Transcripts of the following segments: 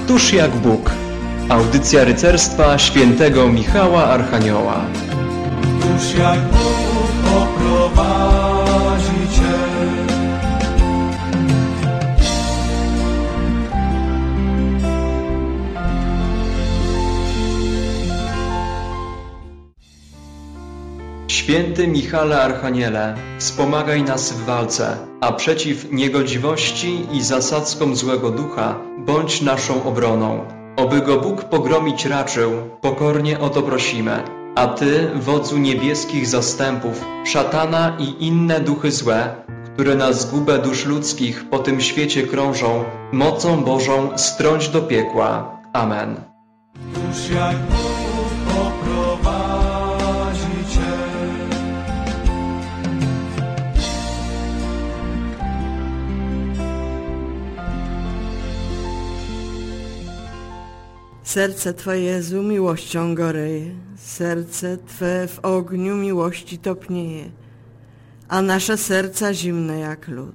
Któż jak Bóg? Audycja rycerstwa świętego Michała Archanioła. Któż jak Bóg poprowadzi Cię? Święty Michale Archaniele, wspomagaj nas w walce, a przeciw niegodziwości i zasadzkom złego ducha bądź naszą obroną. Oby go Bóg pogromić raczył, pokornie o to prosimy. A Ty, wodzu niebieskich zastępów, szatana i inne duchy złe, które na zgubę dusz ludzkich po tym świecie krążą, mocą Bożą strąć do piekła. Amen. Któż jak Bóg poprowadzi Cię? Serce Twe, Jezu, miłością goreje, serce Twe w ogniu miłości topnieje, a nasze serca zimne jak lód.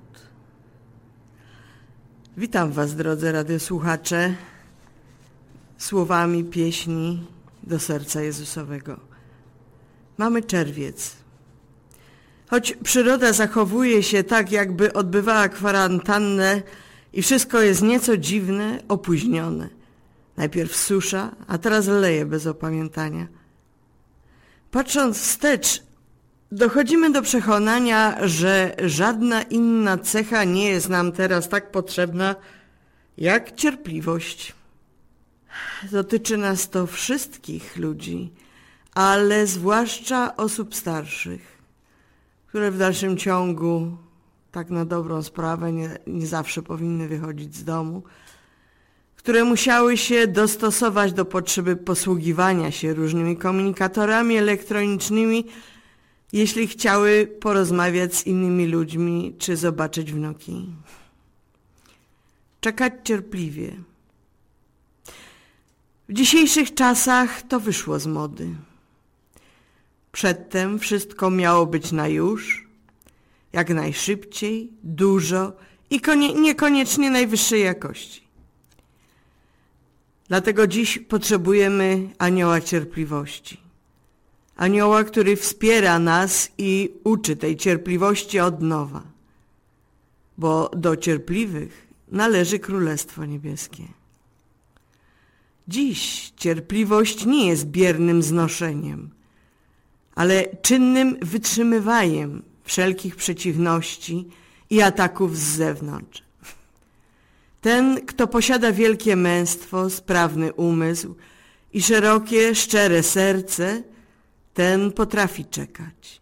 Witam Was, drodzy radiosłuchacze, słowami pieśni do serca Jezusowego. Mamy czerwiec. Choć przyroda zachowuje się tak, jakby odbywała kwarantannę i wszystko jest nieco dziwne, opóźnione. Najpierw susza, a teraz leje bez opamiętania. Patrząc wstecz, dochodzimy do przekonania, że żadna inna cecha nie jest nam teraz tak potrzebna jak cierpliwość. Dotyczy nas to wszystkich ludzi, ale zwłaszcza osób starszych, które w dalszym ciągu, tak na dobrą sprawę, nie zawsze powinny wychodzić z domu, które musiały się dostosować do potrzeby posługiwania się różnymi komunikatorami elektronicznymi, jeśli chciały porozmawiać z innymi ludźmi czy zobaczyć wnuki. Czekać cierpliwie. W dzisiejszych czasach to wyszło z mody. Przedtem wszystko miało być na już, jak najszybciej, dużo i niekoniecznie najwyższej jakości. Dlatego dziś potrzebujemy anioła cierpliwości. Anioła, który wspiera nas i uczy tej cierpliwości od nowa. Bo do cierpliwych należy Królestwo Niebieskie. Dziś cierpliwość nie jest biernym znoszeniem, ale czynnym wytrzymywaniem wszelkich przeciwności i ataków z zewnątrz. Ten, kto posiada wielkie męstwo, sprawny umysł i szerokie, szczere serce, ten potrafi czekać.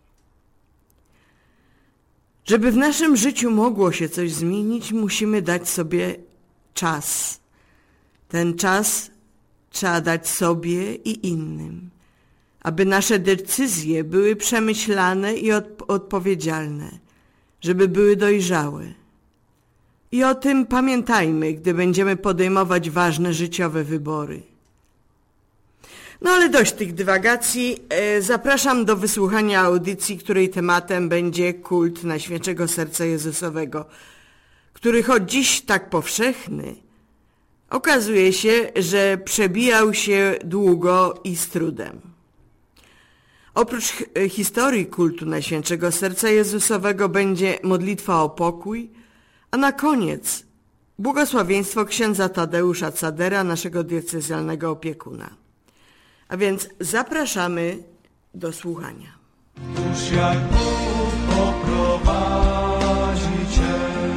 Żeby w naszym życiu mogło się coś zmienić, musimy dać sobie czas. Ten czas trzeba dać sobie i innym, aby nasze decyzje były przemyślane i odpowiedzialne, żeby były dojrzałe. I o tym pamiętajmy, gdy będziemy podejmować ważne życiowe wybory. No ale dość tych dywagacji. Zapraszam do wysłuchania audycji, której tematem będzie kult Najświętszego Serca Jezusowego, który choć dziś tak powszechny, okazuje się, że przebijał się długo i z trudem. Oprócz historii kultu Najświętszego Serca Jezusowego będzie modlitwa o pokój, a na koniec błogosławieństwo księdza Tadeusza Cadera, naszego diecezjalnego opiekuna. A więc zapraszamy do słuchania. Któż jak Bóg poprowadzi Cię?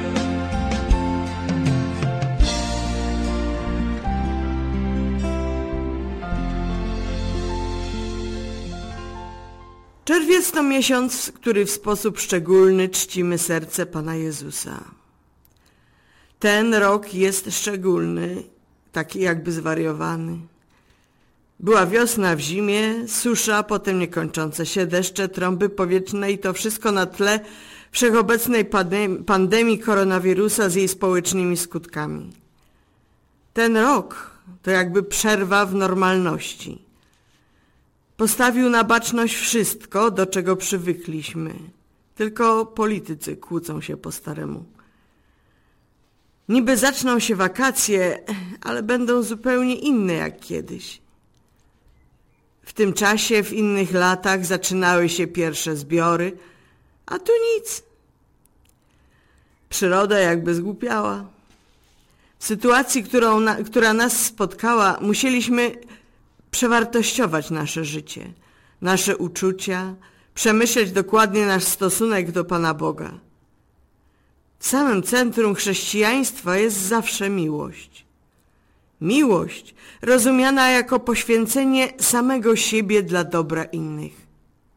Czerwiec to miesiąc, w który w sposób szczególny czcimy serce Pana Jezusa. Ten rok jest szczególny, taki jakby zwariowany. Była wiosna w zimie, susza, potem niekończące się deszcze, trąby powietrzne i to wszystko na tle wszechobecnej pandemii koronawirusa z jej społecznymi skutkami. Ten rok to jakby przerwa w normalności. Postawił na baczność wszystko, do czego przywykliśmy. Tylko politycy kłócą się po staremu. Niby zaczną się wakacje, ale będą zupełnie inne jak kiedyś. W tym czasie, w innych latach zaczynały się pierwsze zbiory, a tu nic. Przyroda jakby zgłupiała. W sytuacji, która nas spotkała, musieliśmy przewartościować nasze życie, nasze uczucia, przemyśleć dokładnie nasz stosunek do Pana Boga. W samym centrum chrześcijaństwa jest zawsze miłość. Miłość rozumiana jako poświęcenie samego siebie dla dobra innych.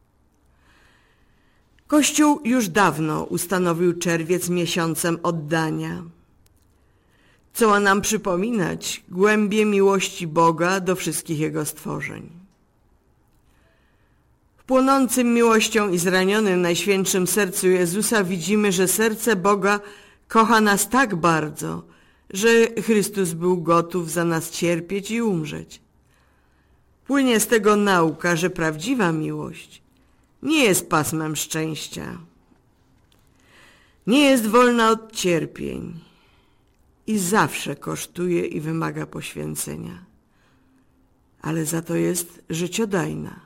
Kościół już dawno ustanowił czerwiec miesiącem oddania, co ma nam przypominać głębię miłości Boga do wszystkich Jego stworzeń. W płonącym miłością i zranionym Najświętszym Sercu Jezusa widzimy, że serce Boga kocha nas tak bardzo, że Chrystus był gotów za nas cierpieć i umrzeć. Płynie z tego nauka, że prawdziwa miłość nie jest pasmem szczęścia, nie jest wolna od cierpień i zawsze kosztuje i wymaga poświęcenia, ale za to jest życiodajna.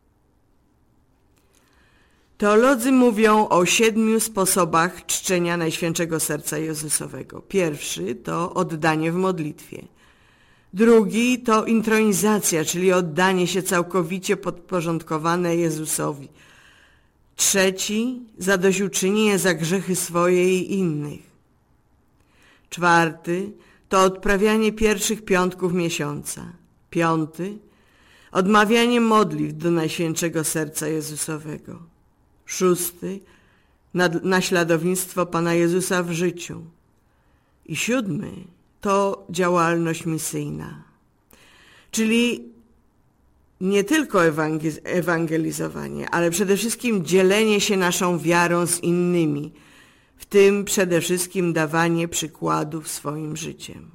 Teolodzy mówią o 7 sposobach czczenia Najświętszego Serca Jezusowego. Pierwszy to oddanie w modlitwie. Drugi to intronizacja, czyli oddanie się całkowicie podporządkowane Jezusowi. Trzeci zadośćuczynienie za grzechy swoje i innych. Czwarty to odprawianie pierwszych piątków miesiąca. Piąty odmawianie modlitw do Najświętszego Serca Jezusowego. Szósty naśladownictwo Pana Jezusa w życiu. I 7 to działalność misyjna, czyli nie tylko ewangelizowanie, ale przede wszystkim dzielenie się naszą wiarą z innymi, w tym przede wszystkim dawanie przykładów swoim życiem.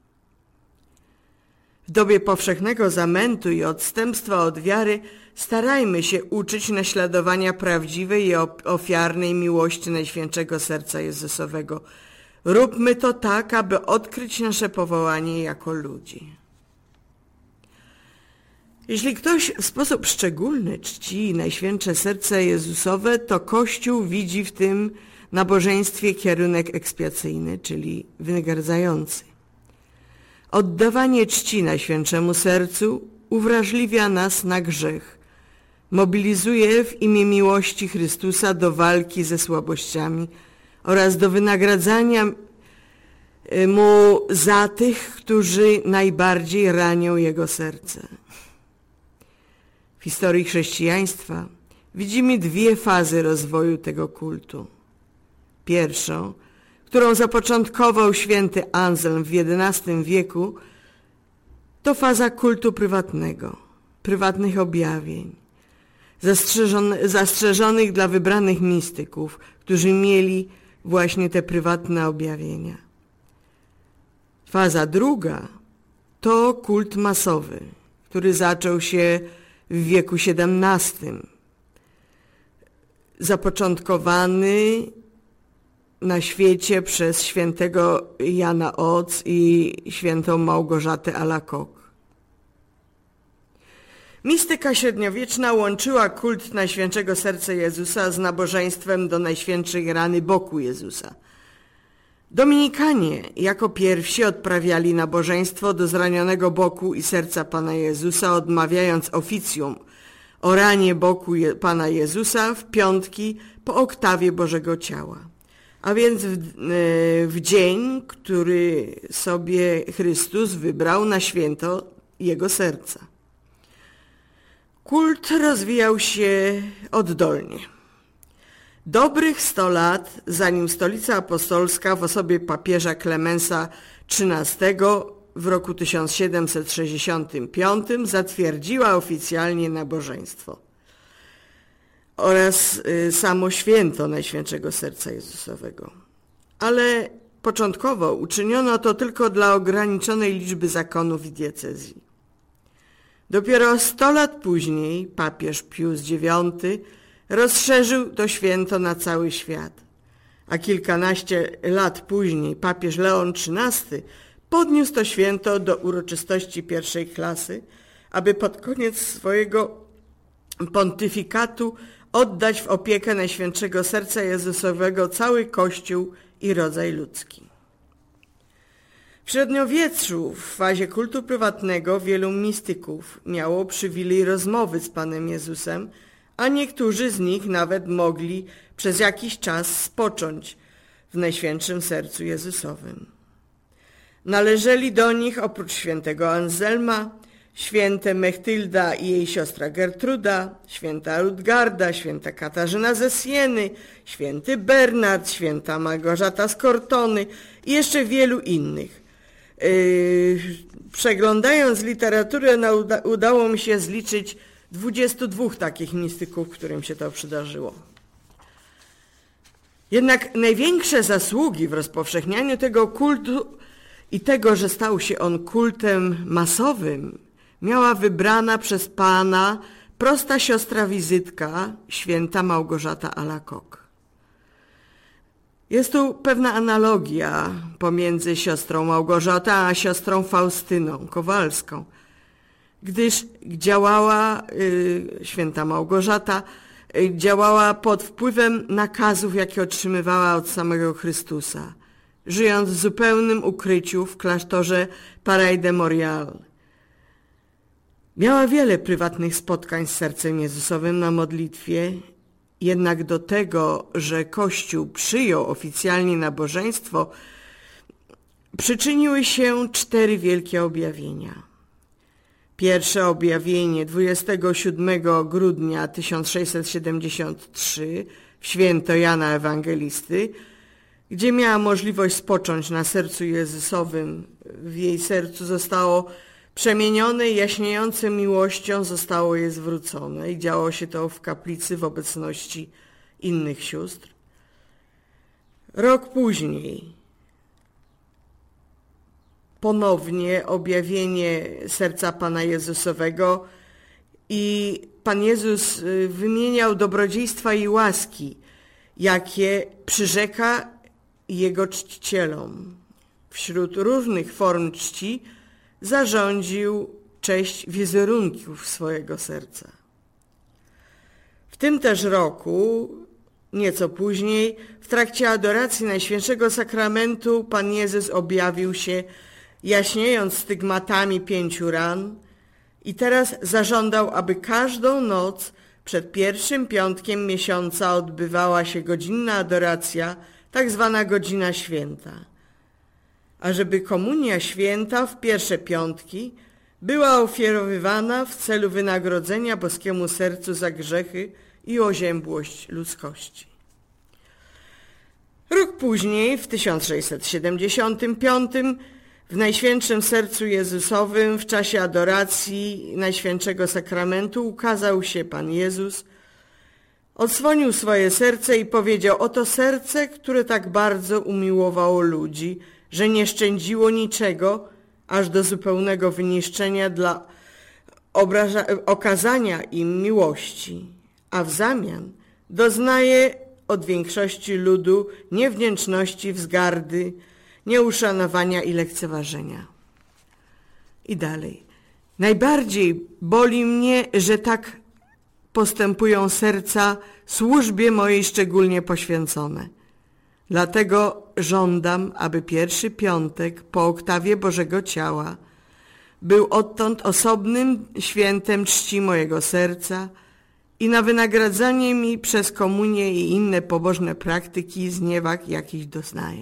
W dobie powszechnego zamętu i odstępstwa od wiary starajmy się uczyć naśladowania prawdziwej i ofiarnej miłości Najświętszego Serca Jezusowego. Róbmy to tak, aby odkryć nasze powołanie jako ludzi. Jeśli ktoś w sposób szczególny czci Najświętsze Serce Jezusowe, to Kościół widzi w tym nabożeństwie kierunek ekspiacyjny, czyli wynagradzający. Oddawanie czci Najświętszemu Sercu uwrażliwia nas na grzech, mobilizuje w imię miłości Chrystusa do walki ze słabościami oraz do wynagradzania Mu za tych, którzy najbardziej ranią Jego serce. W historii chrześcijaństwa widzimy 2 fazy rozwoju tego kultu. Pierwszą, którą zapoczątkował święty Anselm w XI wieku, to faza kultu prywatnego, prywatnych objawień, zastrzeżonych dla wybranych mistyków, którzy mieli właśnie te prywatne objawienia. Faza druga to kult masowy, który zaczął się w wieku XVII, zapoczątkowany na świecie przez świętego Jana Oz i świętą Małgorzatę Alacoque. Mistyka średniowieczna łączyła kult Najświętszego Serca Jezusa z nabożeństwem do Najświętszej Rany Boku Jezusa. Dominikanie jako pierwsi odprawiali nabożeństwo do zranionego boku i serca Pana Jezusa, odmawiając oficjum o ranie boku Pana Jezusa w piątki po oktawie Bożego Ciała. A więc w dzień, który sobie Chrystus wybrał na święto Jego serca. Kult rozwijał się oddolnie. Dobrych 100 lat, zanim Stolica Apostolska w osobie papieża Klemensa XIII w roku 1765 zatwierdziła oficjalnie nabożeństwo oraz samo święto Najświętszego Serca Jezusowego. Ale początkowo uczyniono to tylko dla ograniczonej liczby zakonów i diecezji. Dopiero 100 lat później papież Pius IX rozszerzył to święto na cały świat, a kilkanaście lat później papież Leon XIII podniósł to święto do uroczystości pierwszej klasy, aby pod koniec swojego pontyfikatu oddać w opiekę Najświętszego Serca Jezusowego cały Kościół i rodzaj ludzki. W średniowieczu, w fazie kultu prywatnego, wielu mistyków miało przywilej rozmowy z Panem Jezusem, a niektórzy z nich nawet mogli przez jakiś czas spocząć w Najświętszym Sercu Jezusowym. Należeli do nich oprócz świętego Anselma, święte Mechtylda i jej siostra Gertruda, święta Ludgarda, święta Katarzyna ze Sieny, święty Bernard, święta Małgorzata z Cortony i jeszcze wielu innych. Przeglądając literaturę, udało mi się zliczyć 22 takich mistyków, którym się to przydarzyło. Jednak największe zasługi w rozpowszechnianiu tego kultu i tego, że stał się on kultem masowym, miała wybrana przez Pana prosta siostra wizytka, święta Małgorzata Alacoque. Jest tu pewna analogia pomiędzy siostrą Małgorzatą a siostrą Faustyną Kowalską, gdyż święta Małgorzata działała pod wpływem nakazów, jakie otrzymywała od samego Chrystusa, żyjąc w zupełnym ukryciu w klasztorze Paray de Morial. Miała wiele prywatnych spotkań z Sercem Jezusowym na modlitwie, jednak do tego, że Kościół przyjął oficjalnie nabożeństwo, przyczyniły się 4 wielkie objawienia. Pierwsze objawienie 27 grudnia 1673 w święto Jana Ewangelisty, gdzie miała możliwość spocząć na Sercu Jezusowym. W jej sercu zostało przemienione i jaśniejące miłością zostało je zwrócone i działo się to w kaplicy w obecności innych sióstr. Rok później ponownie objawienie serca Pana Jezusowego i Pan Jezus wymieniał dobrodziejstwa i łaski, jakie przyrzeka Jego czcicielom. Wśród różnych form czci zarządził cześć wizerunków swojego serca. W tym też roku, nieco później, w trakcie adoracji Najświętszego Sakramentu Pan Jezus objawił się, jaśniejąc stygmatami 5 ran, i teraz zażądał, aby każdą noc przed pierwszym piątkiem miesiąca odbywała się godzinna adoracja, tak zwana godzina święta, a żeby komunia święta w pierwsze piątki była ofiarowywana w celu wynagrodzenia boskiemu sercu za grzechy i oziębłość ludzkości. Rok później, w 1675, w Najświętszym Sercu Jezusowym w czasie adoracji Najświętszego Sakramentu ukazał się Pan Jezus, odsłonił swoje serce i powiedział: oto serce, które tak bardzo umiłowało ludzi, że nie szczędziło niczego, aż do zupełnego wyniszczenia dla okazania im miłości, a w zamian doznaje od większości ludu niewdzięczności, wzgardy, nieuszanowania i lekceważenia. I dalej. Najbardziej boli mnie, że tak postępują serca służbie mojej szczególnie poświęcone. Dlatego żądam, aby pierwszy piątek po oktawie Bożego Ciała był odtąd osobnym świętem czci mojego serca i na wynagradzanie mi przez komunię i inne pobożne praktyki zniewag, jakich doznaję.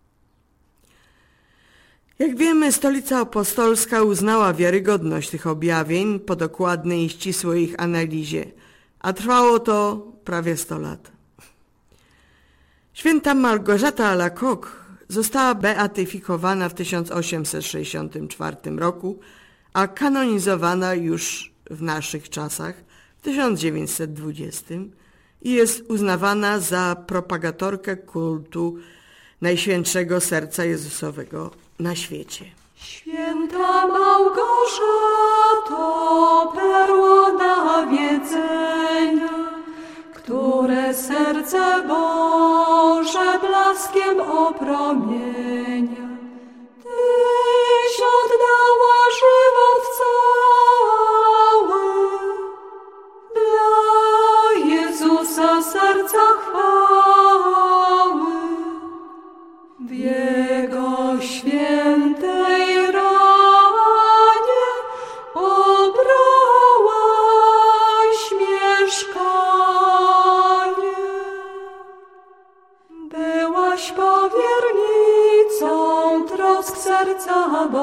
Jak wiemy, Stolica Apostolska uznała wiarygodność tych objawień po dokładnej i ścisłej ich analizie, a trwało to prawie 100 lat. Święta Małgorzata Alacoque została beatyfikowana w 1864 roku, a kanonizowana już w naszych czasach, w 1920, i jest uznawana za propagatorkę kultu Najświętszego Serca Jezusowego na świecie. Święta Małgorzato, perło nawiedzenia, które serce Boże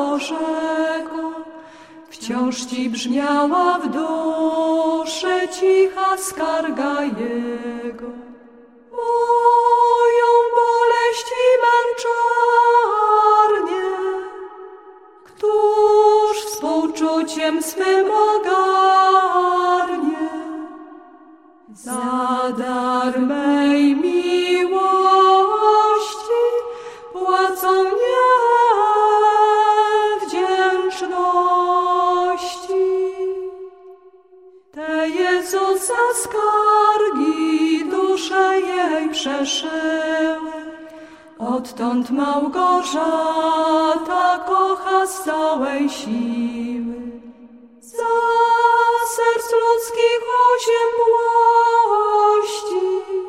Bożego, wciąż ci brzmiała w duszy cicha skarga Jego. Moją boleść i męczarnię, któż współczuciem swym ogarnie, za dar mej miłości płacą niewdzięczności. Te Jezusa skargi duszę jej przeszyły, odtąd Małgorzata kocha z całej siły. Za serc ludzkich osiębłości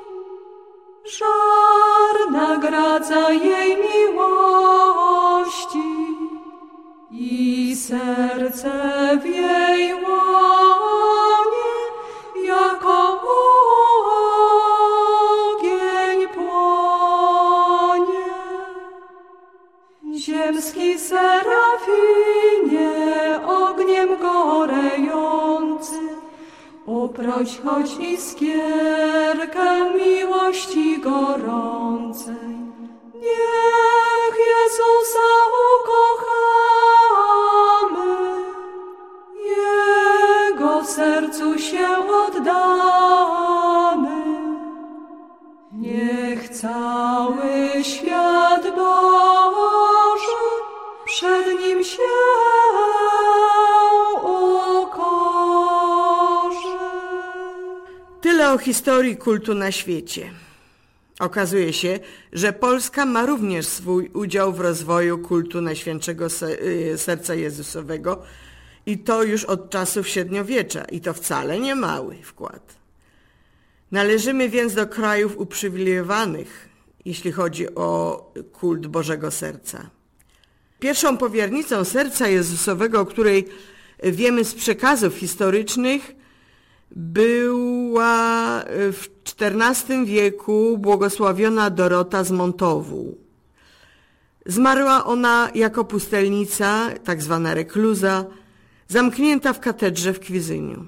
żar nagradza jej miłości i serce w jej łonie jako ogień płonie. Ziemski serafinie, ogniem gorejący, uproś choć iskierkę miłości gorącej. Niech Jezusa ukochamy, Jego sercu się oddamy. Niech cały świat Boży przed Nim się ukorzy. Tyle o historii kultu na świecie. Okazuje się, że Polska ma również swój udział w rozwoju kultu Najświętszego Serca Jezusowego i to już od czasów średniowiecza i to wcale nie mały wkład. Należymy więc do krajów uprzywilejowanych, jeśli chodzi o kult Bożego Serca. Pierwszą powiernicą Serca Jezusowego, o której wiemy z przekazów historycznych, była w XIV wieku błogosławiona Dorota z Montowu. Zmarła ona jako pustelnica, tak zwana rekluza, zamknięta w katedrze w Kwizyniu.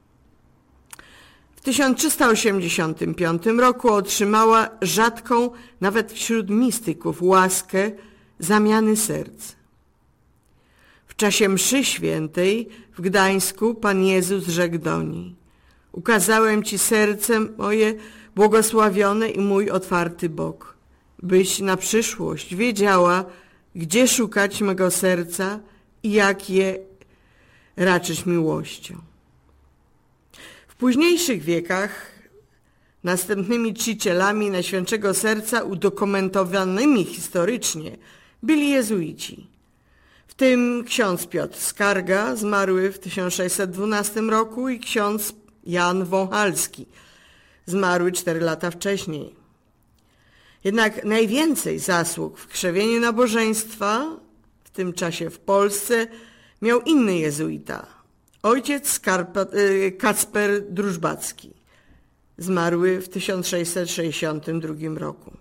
W 1385 roku otrzymała rzadką nawet wśród mistyków łaskę zamiany serc. W czasie mszy świętej w Gdańsku Pan Jezus rzekł do niej: ukazałem Ci serce moje błogosławione i mój otwarty bok, byś na przyszłość wiedziała, gdzie szukać mego serca i jak je raczyć miłością. W późniejszych wiekach następnymi czcicielami Najświętszego Serca udokumentowanymi historycznie byli jezuici, w tym ksiądz Piotr Skarga, zmarły w 1612 roku, i ksiądz Jan Wąchalski, zmarły 4 lata wcześniej. Jednak najwięcej zasług w krzewieniu nabożeństwa w tym czasie w Polsce miał inny jezuita, ojciec Kacper Drużbacki, zmarły w 1662 roku.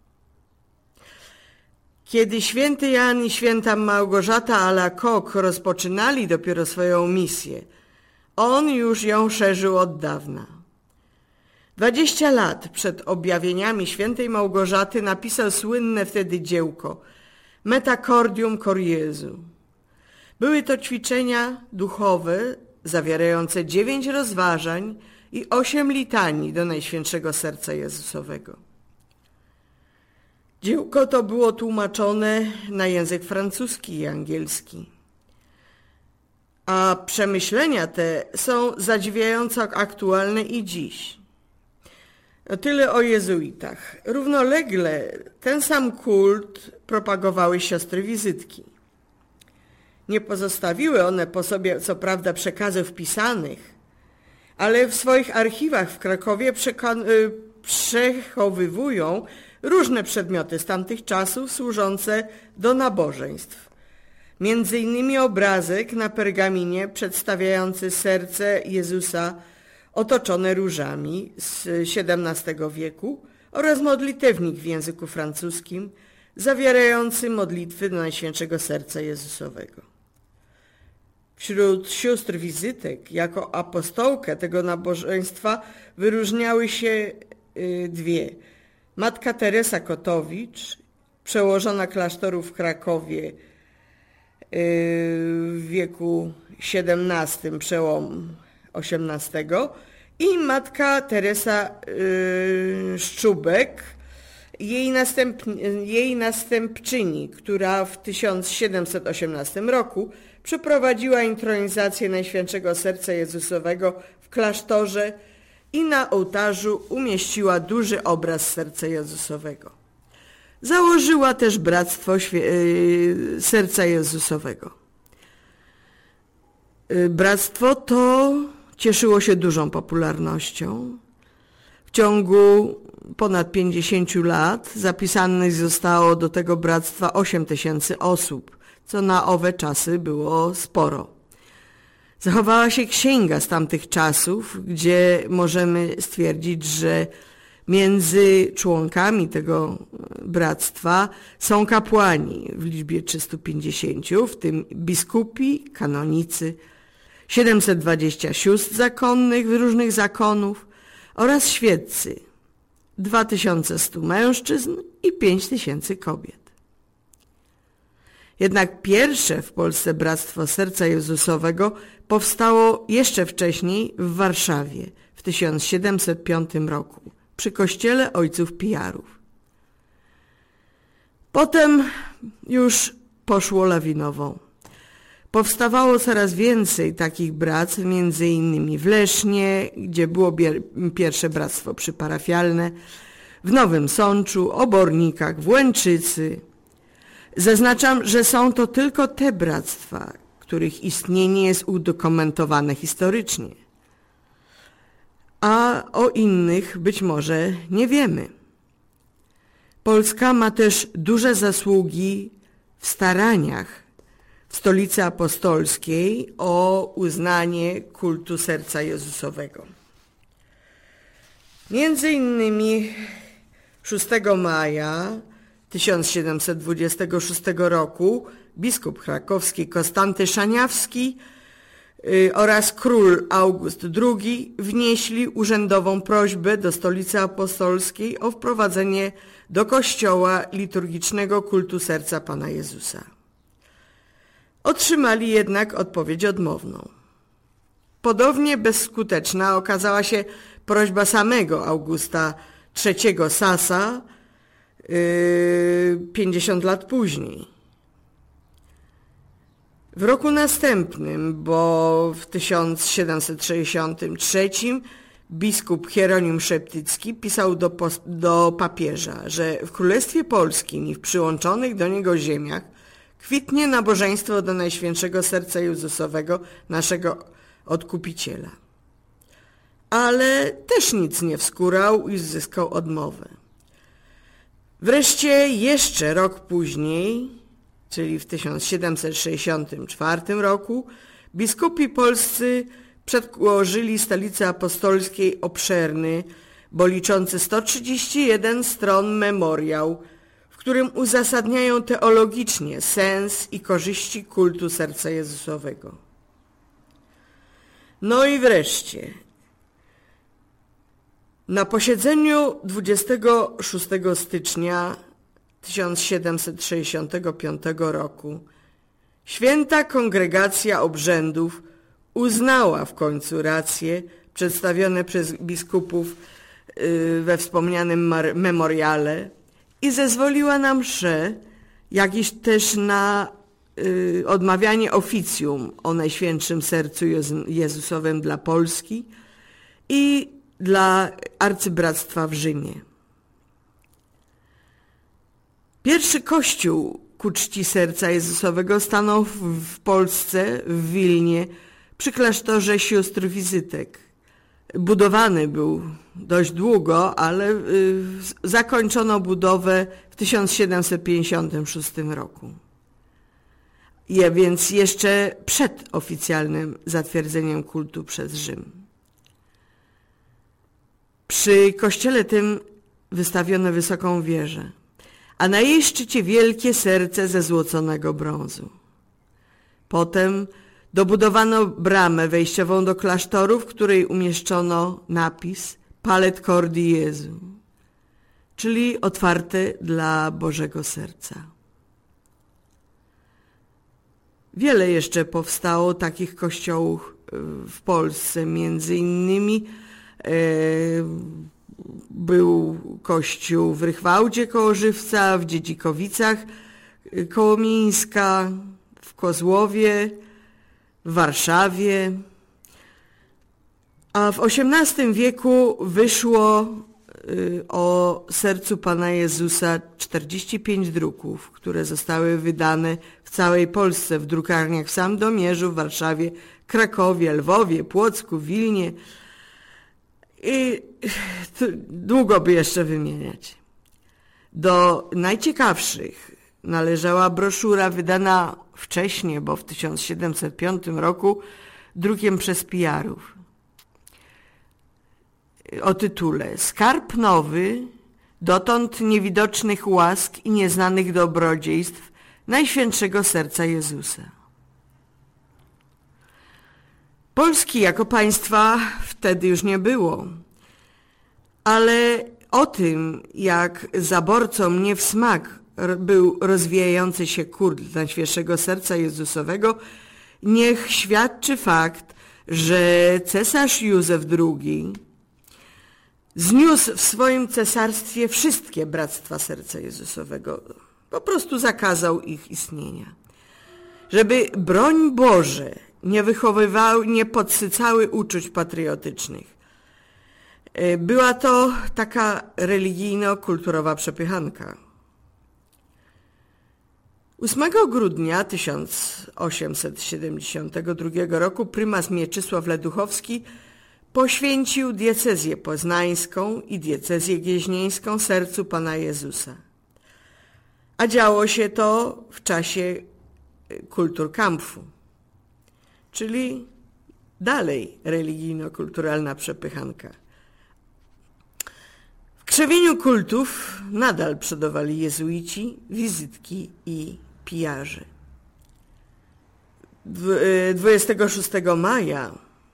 Kiedy święty Jan i święta Małgorzata Alacoque rozpoczynali dopiero swoją misję, on już ją szerzył od dawna. 20 lat przed objawieniami świętej Małgorzaty napisał słynne wtedy dziełko Metacordium cor Jesu. Były to ćwiczenia duchowe zawierające 9 rozważań i 8 litanii do Najświętszego Serca Jezusowego. Dziełko to było tłumaczone na język francuski i angielski. A przemyślenia te są zadziwiająco aktualne i dziś. Tyle o jezuitach. Równolegle ten sam kult propagowały siostry wizytki. Nie pozostawiły one po sobie co prawda przekazów pisanych, ale w swoich archiwach w Krakowie przechowywują różne przedmioty z tamtych czasów służące do nabożeństw. Między innymi obrazek na pergaminie przedstawiający serce Jezusa otoczone różami z XVII wieku oraz modlitewnik w języku francuskim zawierający modlitwy do Najświętszego Serca Jezusowego. Wśród sióstr wizytek jako apostołkę tego nabożeństwa wyróżniały się dwie. Matka Teresa Kotowicz, przełożona klasztoru w Krakowie w wieku XVII, przełom XVIII, i matka Teresa Szczubek, jej następczyni, która w 1718 roku przeprowadziła intronizację Najświętszego Serca Jezusowego w klasztorze i na ołtarzu umieściła duży obraz Serca Jezusowego. Założyła też Bractwo Serca Jezusowego. Bractwo to cieszyło się dużą popularnością. W ciągu ponad 50 lat zapisanych zostało do tego bractwa 8000 osób, co na owe czasy było sporo. Zachowała się księga z tamtych czasów, gdzie możemy stwierdzić, że między członkami tego bractwa są kapłani w liczbie 350, w tym biskupi, kanonicy, 720 sióstr zakonnych różnych zakonów oraz świeccy, 2100 mężczyzn i 5000 kobiet. Jednak pierwsze w Polsce Bractwo Serca Jezusowego powstało jeszcze wcześniej w Warszawie w 1705 roku przy kościele Ojców Pijarów. Potem już poszło lawinowo. Powstawało coraz więcej takich bractw, między innymi w Lesznie, gdzie było pierwsze bractwo przyparafialne, w Nowym Sączu, Obornikach, w Łęczycy. Zaznaczam, że są to tylko te bractwa, których istnienie jest udokumentowane historycznie. A o innych być może nie wiemy. Polska ma też duże zasługi w staraniach w Stolicy Apostolskiej o uznanie kultu Serca Jezusowego. Między innymi 6 maja 1726 roku biskup krakowski Konstanty Szaniawski oraz król August II wnieśli urzędową prośbę do Stolicy Apostolskiej o wprowadzenie do kościoła liturgicznego kultu Serca Pana Jezusa. Otrzymali jednak odpowiedź odmowną. Podobnie bezskuteczna okazała się prośba samego Augusta III Sasa 50 lat później. W roku następnym, bo w 1763 biskup Hieronim Szeptycki pisał do papieża, że w Królestwie Polskim i w przyłączonych do niego ziemiach kwitnie nabożeństwo do Najświętszego Serca Jezusowego, naszego Odkupiciela. Ale też nic nie wskórał i uzyskał odmowę. Wreszcie jeszcze rok później, czyli w 1764 roku, biskupi polscy przedłożyli Stolicy Apostolskiej obszerny, bo liczący 131 stron memoriał, w którym uzasadniają teologicznie sens i korzyści kultu Serca Jezusowego. No i wreszcie, na posiedzeniu 26 stycznia 1765 roku Święta Kongregacja Obrzędów uznała w końcu racje przedstawione przez biskupów we wspomnianym memoriale i zezwoliła na mszę, jak i też na odmawianie oficjum o Najświętszym Sercu Jezusowym dla Polski i dla arcybractwa w Rzymie. Pierwszy kościół ku czci Serca Jezusowego stanął w Polsce, w Wilnie, przy klasztorze sióstr wizytek. Budowany był dość długo, ale zakończono budowę w 1756 roku. Więc jeszcze przed oficjalnym zatwierdzeniem kultu przez Rzym. Przy kościele tym wystawiono wysoką wieżę, a na jej szczycie wielkie serce ze złoconego brązu. Potem dobudowano bramę wejściową do klasztoru, w której umieszczono napis Palet Cordi Jezu, czyli otwarte dla Bożego Serca. Wiele jeszcze powstało takich kościołów w Polsce, między innymi był kościół w Rychwałdzie koło Żywca, w Dziedzikowicach koło Mińska, w Kozłowie, w Warszawie. A w XVIII wieku wyszło o sercu Pana Jezusa 45 druków, które zostały wydane w całej Polsce w drukarniach w Sandomierzu, w Warszawie, Krakowie, Lwowie, Płocku, Wilnie. I długo by jeszcze wymieniać. Do najciekawszych należała broszura wydana wcześniej, bo w 1705 roku, drukiem przez Pijarów, o tytule Skarb nowy, dotąd niewidocznych łask i nieznanych dobrodziejstw Najświętszego Serca Jezusa. Polski jako państwa wtedy już nie było, ale o tym, jak zaborcom nie w smak był rozwijający się kult Najświętszego Serca Jezusowego, niech świadczy fakt, że cesarz Józef II zniósł w swoim cesarstwie wszystkie bractwa Serca Jezusowego. Po prostu zakazał ich istnienia. Żeby, broń Boże, nie wychowywały, nie podsycały uczuć patriotycznych. Była to taka religijno-kulturowa przepychanka. 8 grudnia 1872 roku prymas Mieczysław Leduchowski poświęcił diecezję poznańską i diecezję gnieźnieńską sercu Pana Jezusa. A działo się to w czasie Kulturkampfu, czyli dalej religijno-kulturalna przepychanka. W krzewieniu kultów nadal przodowali jezuici, wizytki i pijarze. 26 maja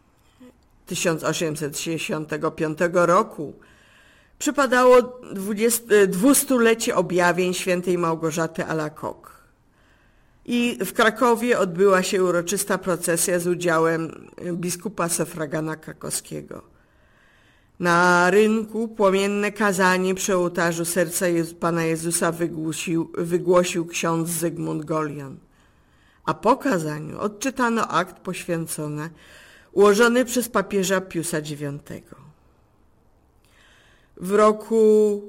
1865 roku przypadało 200-lecie objawień świętej Małgorzaty Alacoque. I w Krakowie odbyła się uroczysta procesja z udziałem biskupa Sufragana krakowskiego. Na rynku płomienne kazanie przy ołtarzu serca Pana Jezusa wygłosił ksiądz Zygmunt Golion. A po kazaniu odczytano akt poświęcony ułożony przez papieża Piusa IX. W roku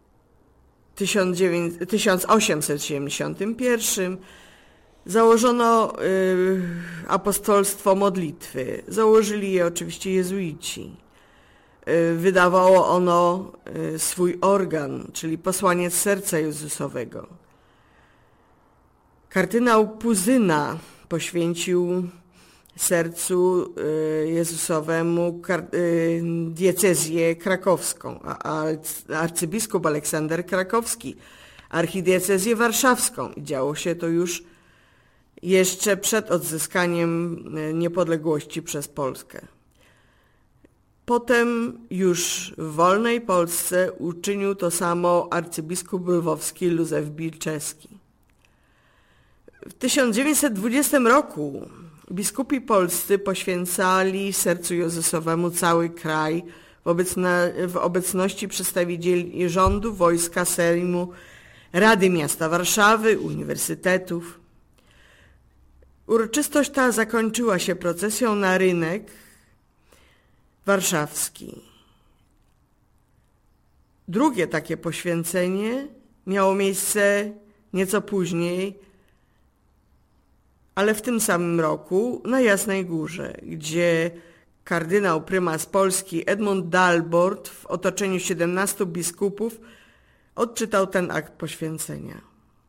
1871 założono apostolstwo modlitwy. Założyli je oczywiście jezuici. Wydawało ono swój organ, czyli posłaniec serca Jezusowego. Kardynał Puzyna poświęcił sercu Jezusowemu diecezję krakowską, a arcybiskup Aleksander Krakowski archidiecezję warszawską. I działo się to już jeszcze przed odzyskaniem niepodległości przez Polskę. Potem już w wolnej Polsce uczynił to samo arcybiskup lwowski Józef Bilczewski. W 1920 roku biskupi polscy poświęcali sercu Jezusowemu cały kraj w obecności przedstawicieli rządu, wojska, Sejmu, Rady Miasta Warszawy, uniwersytetów. Uroczystość ta zakończyła się procesją na rynek warszawski. Drugie takie poświęcenie miało miejsce nieco później, ale w tym samym roku na Jasnej Górze, gdzie kardynał prymas Polski Edmund Dalbort w otoczeniu 17 biskupów odczytał ten akt poświęcenia.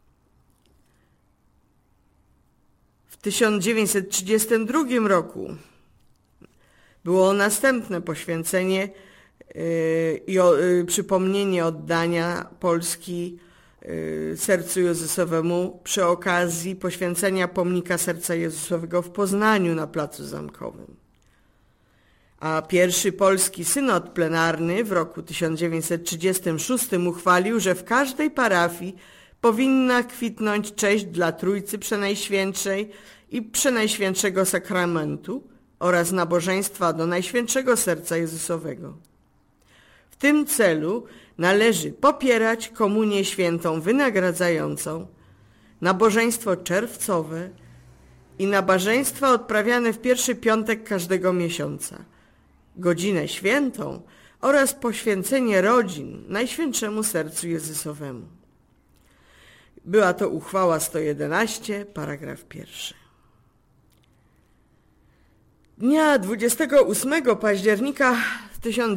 W 1932 roku było następne poświęcenie i przypomnienie oddania Polski Sercu Jezusowemu przy okazji poświęcenia pomnika Serca Jezusowego w Poznaniu na Placu Zamkowym. A pierwszy polski synod plenarny w roku 1936 uchwalił, że w każdej parafii powinna kwitnąć cześć dla Trójcy Przenajświętszej i Przenajświętszego Sakramentu oraz nabożeństwa do Najświętszego Serca Jezusowego. W tym celu należy popierać komunię świętą wynagradzającą, nabożeństwo czerwcowe i nabożeństwa odprawiane w pierwszy piątek każdego miesiąca, godzinę świętą oraz poświęcenie rodzin Najświętszemu Sercu Jezusowemu. Była to uchwała 111, paragraf 1. Dnia 28 października w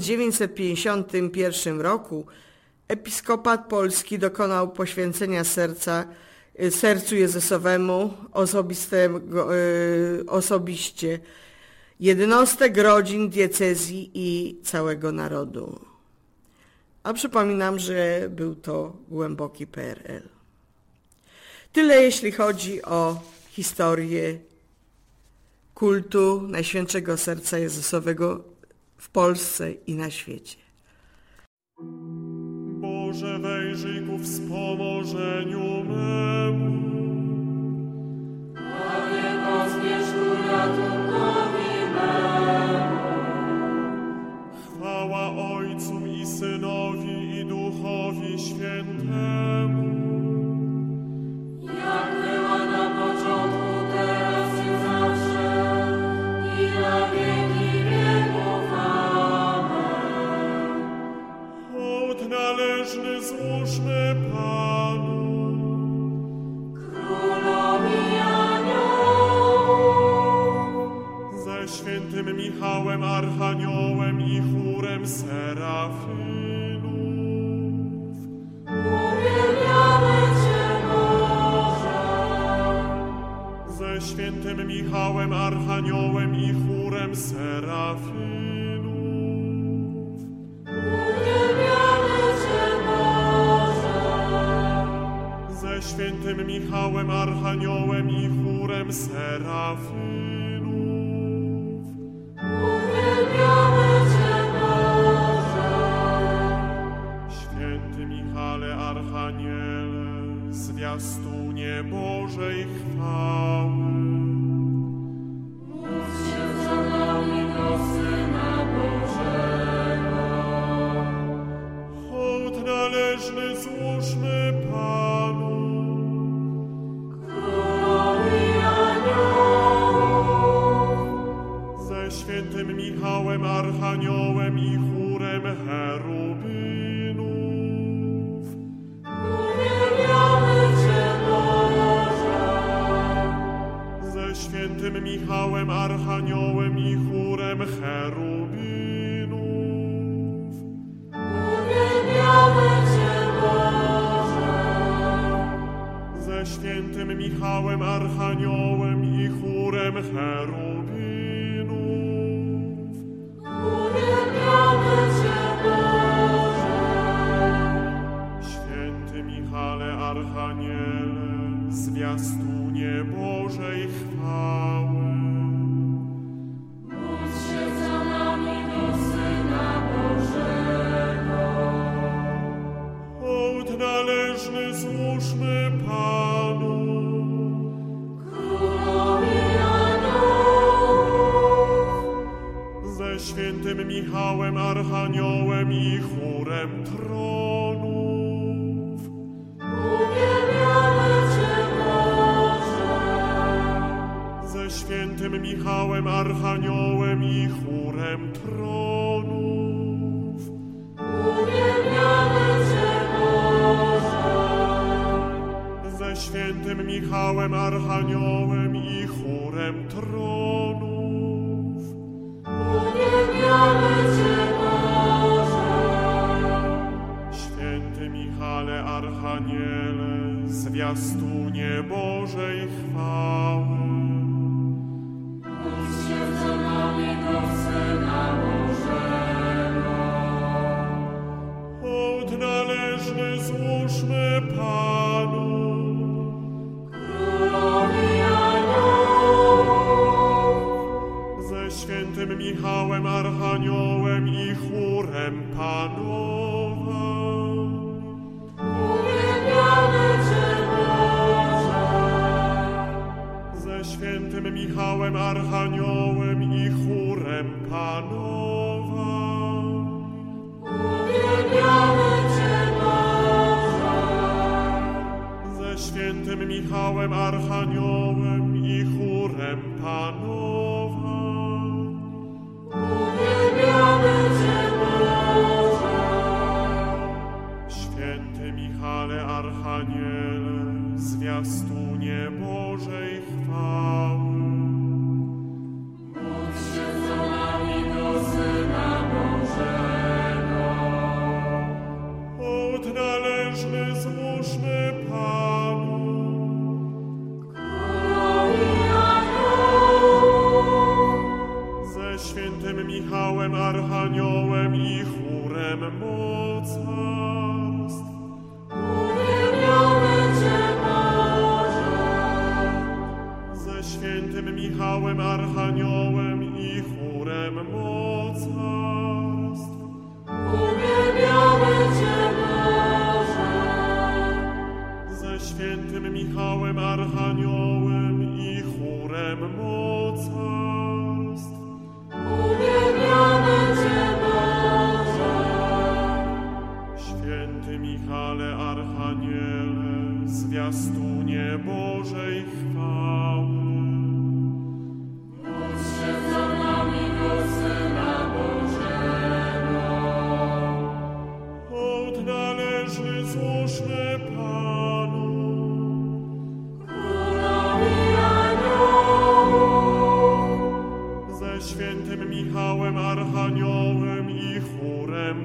1951 roku episkopat polski dokonał poświęcenia Sercu Jezusowemu osobiście jednostek, rodzin, diecezji i całego narodu. A przypominam, że był to głęboki PRL. Tyle jeśli chodzi o historię kultu Najświętszego Serca Jezusowego w Polsce i na świecie. Boże, wejrzyj ku wspomożeniu memu. Panie, pospiesz ku ratunkowi memu. Chwała Ojcu i Synowi i Duchowi Świętemu. Jak była na początku, teraz i zawsze, i na wieki wieków. Amen. Hołd należny złóżmy Panu. Królowi aniołów. Ze świętym Michałem Archaniołem i chórem Serafinów. Uwielbiamy Cię, Boże. Ze świętym Michałem Archaniołem i chórem Serafinów. Uwielbiamy Cię, Boże. Ze świętym Michałem Archaniołem i chórem Serafinów. Uwielbiamy Cię, Boże. Święty Michale Archaniele, zwiastunie Bożej chwały. Módl się za nami do Syna Bożego. Hołd należny złóżmy Panu. Królowi aniołów. Ze świętym Michałem Archaniołem i chórem cherubinów. Uwielbiamy Cię, Boże. Ze świętym Michałem Archaniołem i chórem cherubinów. Uwielbiamy Cię, Boże. Ze świętym Michałem Archaniołem i chórem cherubinów. Uwielbiamy Cię, Boże. Święty Michale Archaniele, zwiastunie Bożej chwały. Módl się za nami do Syna Bożego. Hołd należny złóżmy Panu. Królowi aniołów. Ze świętym Michałem Archaniołem i chórem tronów. Uwielbiamy Cię, Boże. Ze świętym Michałem Archaniołem i chórem tronów. Uwielbiamy Cię, Boże. Ze świętym Michałem Archaniołem i chórem tronów. Uwielbiamy Cię, Boże. Święty Michale Archaniele, zwiastunie Bożej chwały. Módl się za nami do Syna Bożego. Hołd należny złóżmy Panu. Michałem, archaniołem i chórem panował. Uwielbiamy Cię, Boże. Ze świętym Michałem, archaniołem i chórem panował. Uwielbiamy Cię, Boże. Ze świętym Michałem, archaniołem i chórem panował. Uwielbiamy Cię, Boże. Święty Michale, archaniele, zwiastunie Bożej chwały. Módl się za nami do Syna Bożego. Hołd należny złóżmy Panu. Królowi aniołów. Ze świętym Michałem, archaniołem i chórem mocarstw. Uwielbiamy Cię, Boże. Ze świętym Michałem, archaniołem i chórem mocarstw. Uwielbiamy Cię, Boże. Ze świętym Michałem, archaniołem i chórem mocarstw. Uwielbiamy Cię, Boże. Święty Michale, archaniele, zwiastunie Bożej chwały. Módl się za nami do Syna Bożego. Hołd należny złóżmy Panu. Królowi aniołów. Ze świętym Michałem, archaniołem i chórem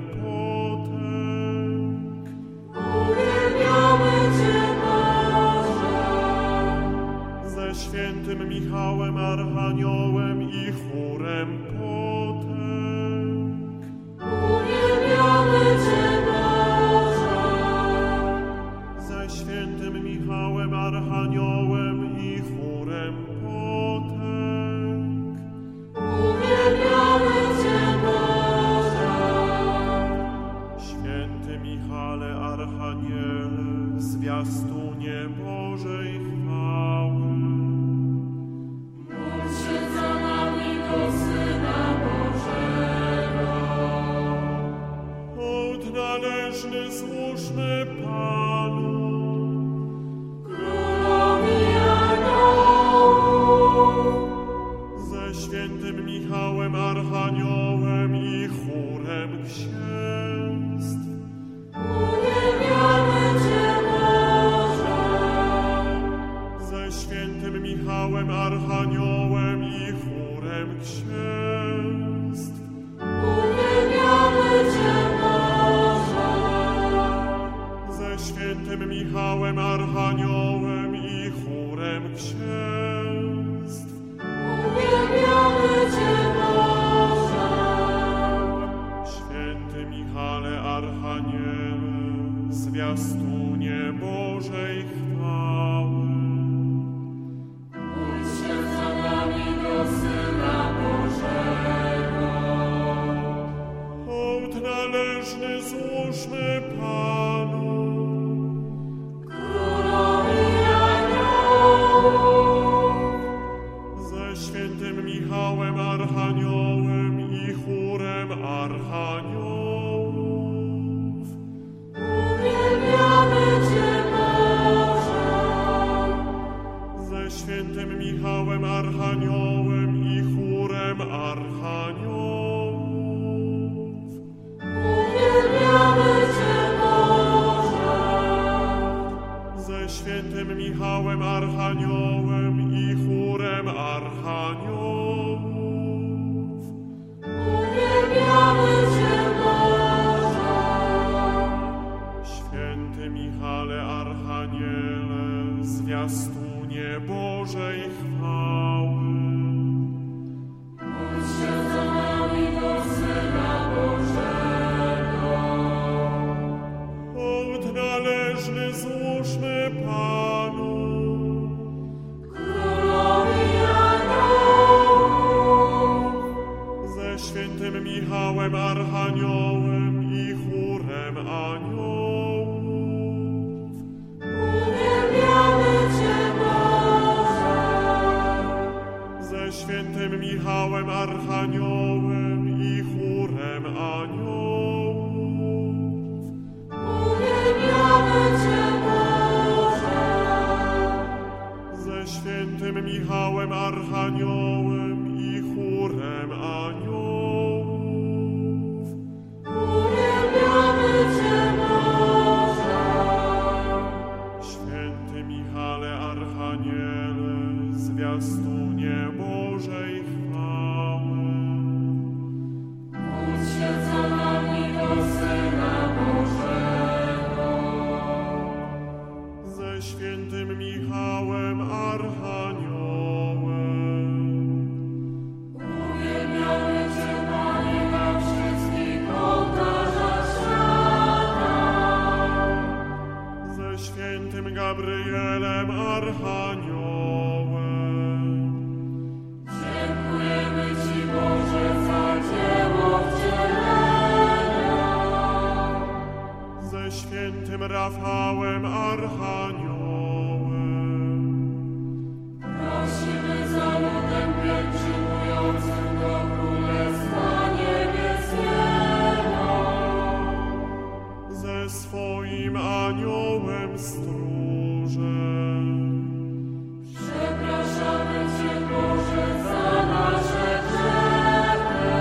potęg. Uwielbiamy Cię, Boże. Ze świętym Michałem, archaniołem i chórem potęg. Uwielbiamy Cię, Boże. Ze świętym Michałem, archaniołem i chórem potęg. Uwielbiamy Cię, Boże. Święty Michale, archaniele, zwiastunie Bożej chwały. Módl się za nami do Syna Bożego. Hołd należny złóżmy Panu. Królowi aniołów. Ze świętym Michałem, archaniołem i chórem księstw. Uwielbiamy Cię, Boże. Ze świętym Michałem, archaniołem i chórem księstw. Uwielbiamy Cię, Boże. Ze świętym Michałem, archaniołem i chórem księstw. Uwielbiamy Cię, Boże. Święty Michale, archaniele, zwiastunie Bożej chwały. Módl się za nami do Syna Bożego. Hołd należny złóżmy Panu. Królowi aniołów. Ze świętym Michałem, archaniołem i chórem archaniołów. Uwielbiamy Cię, Boże. Ze świętym Michałem, archaniołem i chórem archaniołów. Uwielbiamy Cię, Boże. Ze świętym Michałem, archaniołem i chórem archaniołów. Uwielbiamy Cię, Boże. Święty Michale, archaniele, zwiastunie Bożej chwały. Módl się za nami do Syna Bożego. Hołd należny złóżmy Panu. Królowi aniołów. ze świętym Michałem Archaniołem i chórem aniołów. Uwielbiamy Cię, Boże. Ze świętym Michałem Archaniołem i chórem aniołów. Uwielbiamy Cię, Boże. Święty Michale Archaniele, zwiastunie Bożej chwały. Módl się za nami do Syna Bożego. Ze świętym Michałem Archaniołem. Uwielbiamy Cię, Panie, na wszystkich ołtarzach świata. Ze świętym Gabrielem Archaniołem. Dziękujemy Ci, Boże, za dzieło wcielenia. Ze świętym Rafałem Archaniołem. Prosimy za ludem pielgrzymującym do Królestwa Niebieskiego. Ze swoim aniołem stróżem. Przepraszamy Cię, Boże, za nasze grzechy.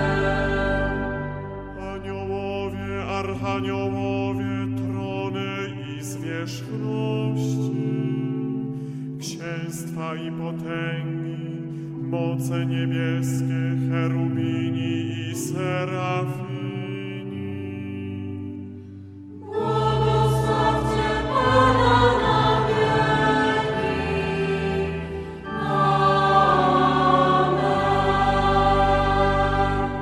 Aniołowie, archaniołowie, trony i zwierzchności, księstwa i potęgi, moce niebieskie, cherubini i serafini. Błogosławcie Pana na wieki. Amen.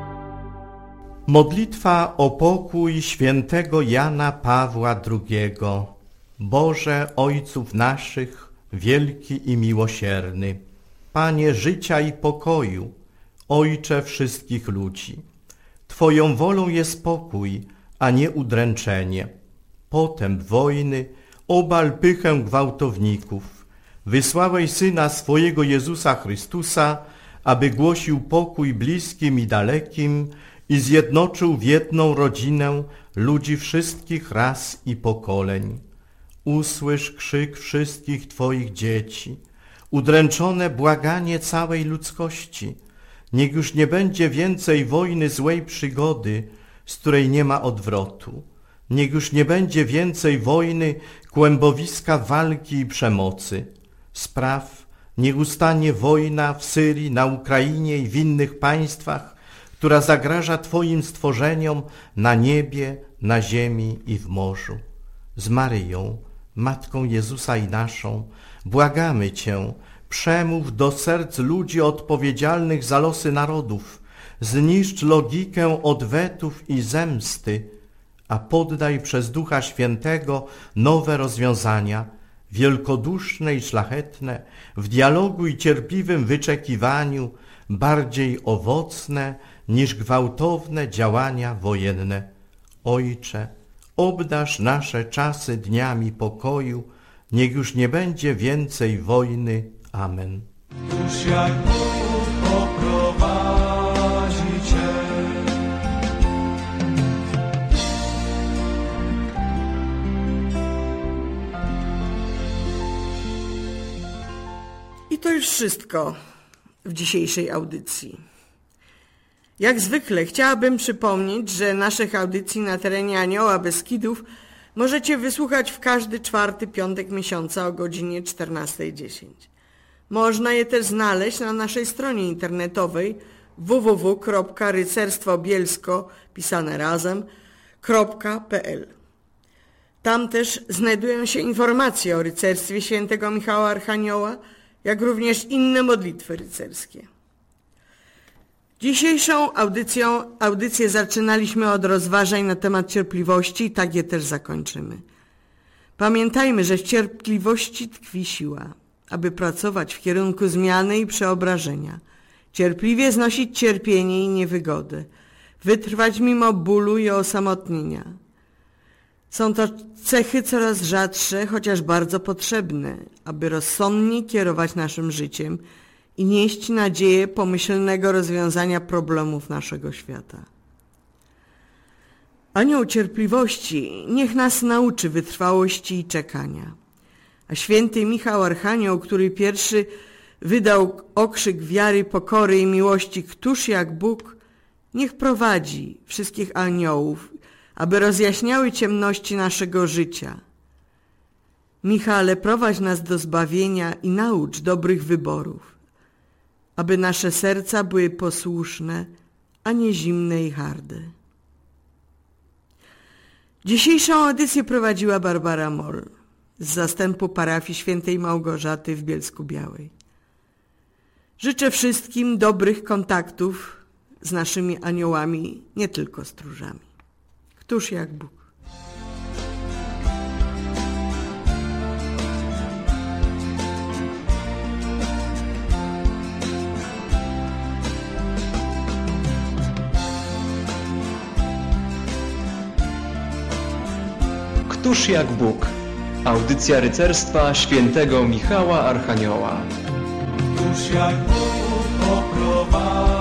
Modlitwa o pokój świętego Jana Pawła II. Boże Ojców naszych, wielki i miłosierny, Panie życia i pokoju, Ojcze wszystkich ludzi, Twoją wolą jest pokój, a nie udręczenie. Potęp wojny, obal pychę gwałtowników. Wysłałeś Syna swojego Jezusa Chrystusa, aby głosił pokój bliskim i dalekim i zjednoczył w jedną rodzinę ludzi wszystkich ras i pokoleń. Usłysz krzyk wszystkich Twoich dzieci, udręczone błaganie całej ludzkości. Niech już nie będzie więcej wojny złej przygody, z której nie ma odwrotu. Niech już nie będzie więcej wojny, kłębowiska walki i przemocy. Spraw, niech ustanie wojna w Syrii, na Ukrainie i w innych państwach, która zagraża Twoim stworzeniom na niebie, na ziemi i w morzu. Z Maryją, Matką Jezusa i naszą, błagamy Cię, przemów do serc ludzi odpowiedzialnych za losy narodów, zniszcz logikę odwetów i zemsty, a poddaj przez Ducha Świętego nowe rozwiązania, wielkoduszne i szlachetne, w dialogu i cierpliwym wyczekiwaniu, bardziej owocne niż gwałtowne działania wojenne. Ojcze, obdarz nasze czasy dniami pokoju, niech już nie będzie więcej wojny. Amen. Któż jak Bóg poprowadzi Cię? I to już wszystko w dzisiejszej audycji. Jak zwykle chciałabym przypomnieć, że naszych audycji na terenie Anioła Beskidów możecie wysłuchać w każdy czwarty piątek miesiąca o godzinie 14:10. Można je też znaleźć na naszej stronie internetowej www.rycerstwobielsko pisane razem.pl. Tam też znajdują się informacje o rycerstwie świętego Michała Archanioła, jak również inne modlitwy rycerskie. Dzisiejszą audycję zaczynaliśmy od rozważań na temat cierpliwości i tak je też zakończymy. Pamiętajmy, że w cierpliwości tkwi siła, aby pracować w kierunku zmiany i przeobrażenia, cierpliwie znosić cierpienie i niewygodę, wytrwać mimo bólu i osamotnienia. Są to cechy coraz rzadsze, chociaż bardzo potrzebne, aby rozsądnie kierować naszym życiem i nieść nadzieję pomyślnego rozwiązania problemów naszego świata. Anioł cierpliwości niech nas nauczy wytrwałości i czekania. A święty Michał Archanioł, który pierwszy wydał okrzyk wiary, pokory i miłości, któż jak Bóg, niech prowadzi wszystkich aniołów, aby rozjaśniały ciemności naszego życia. Michale, prowadź nas do zbawienia i naucz dobrych wyborów, aby nasze serca były posłuszne, a nie zimne i harde. Dzisiejszą edycję prowadziła Barbara Moll z zastępu parafii świętej Małgorzaty w Bielsku-Białej. Życzę wszystkim dobrych kontaktów z naszymi aniołami, nie tylko stróżami. Któż jak Bóg. Któż jak Bóg? Audycja rycerstwa świętego Michała Archanioła. Któż jak Bóg poprowadzi.